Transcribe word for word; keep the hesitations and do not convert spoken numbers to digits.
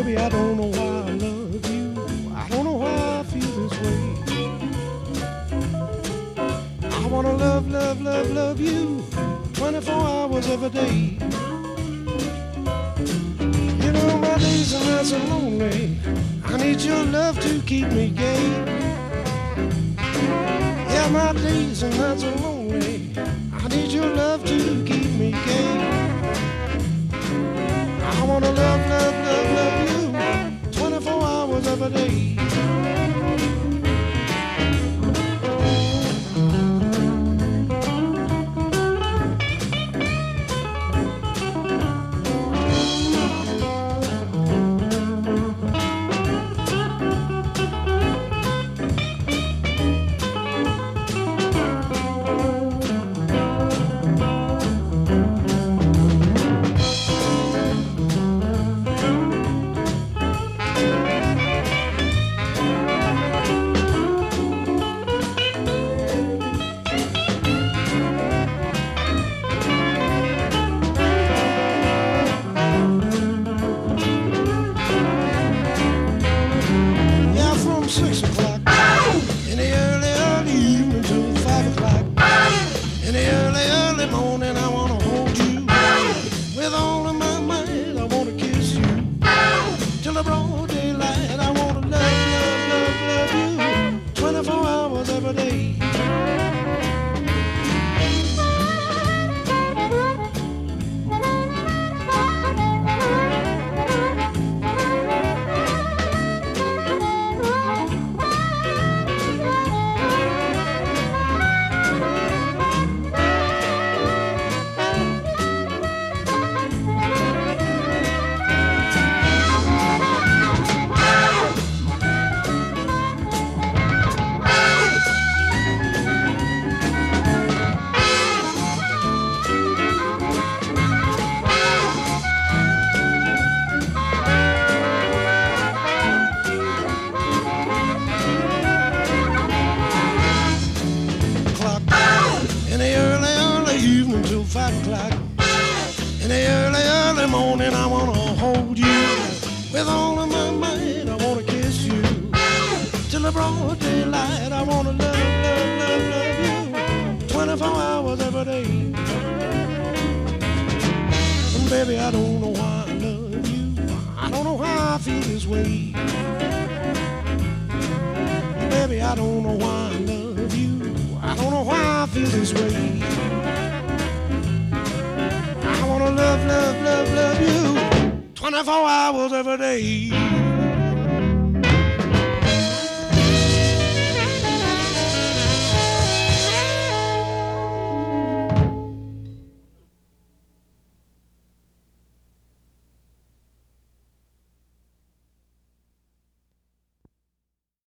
Baby, I don't know why I love you. I don't know why I feel this way. I wanna love, love, love, love you twenty-four hours every day. You know my days are nights are lonely. I need your love to keep me gay. Yeah, my days and nights are lonely. I need your love to keep me gay. I wanna love, love, love, love you twenty-four hours every day. Six o'clock in the early, early evening till five o'clock. In the early, early morning, I wanna hold you. With all of my might, I wanna kiss you. Till the broad daylight, I wanna love, love, love, love you twenty-four hours every day. In the early, early evening till five o'clock. In the early, early morning, I wanna hold you. With all of my might, I wanna kiss you. Till the broad daylight, I wanna love, love, love, love you twenty-four hours every day. And baby, I don't know why I love you. I don't know how I feel this way. Baby, I don't know why I love you. I don't know why I feel this way. I wanna love, love, love, love you twenty-four hours every day.